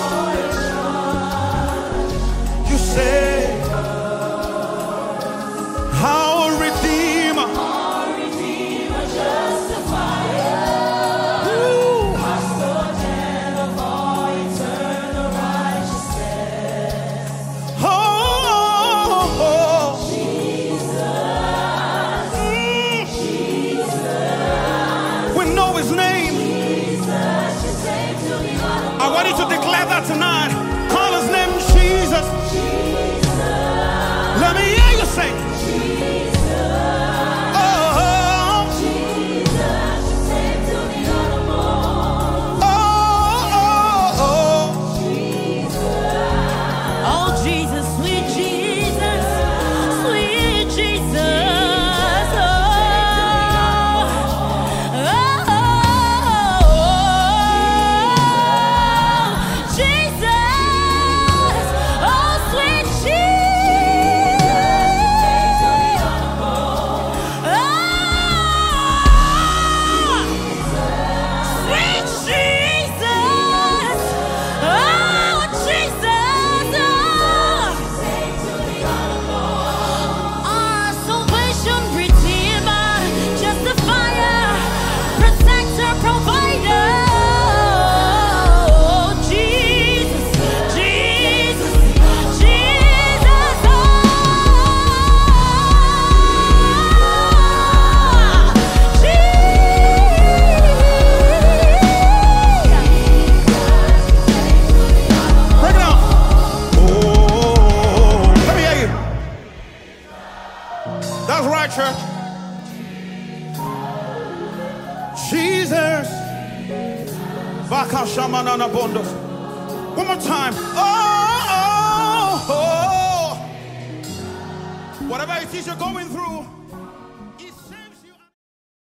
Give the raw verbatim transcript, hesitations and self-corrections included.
You say, our Redeemer, Ooh. Oh, oh, oh. Mm. We know his name. I want you to declare that tonight. Call his name Jesus. Let me hear you say, oh, oh, oh, oh. Oh, Jesus, sweet Jesus, sweet Jesus. Oh, oh, Jesus. Oh, sweet That's right, church. Jesus. Baka shamanana bondos. One more time. Oh, oh, oh. Whatever it is you're going through.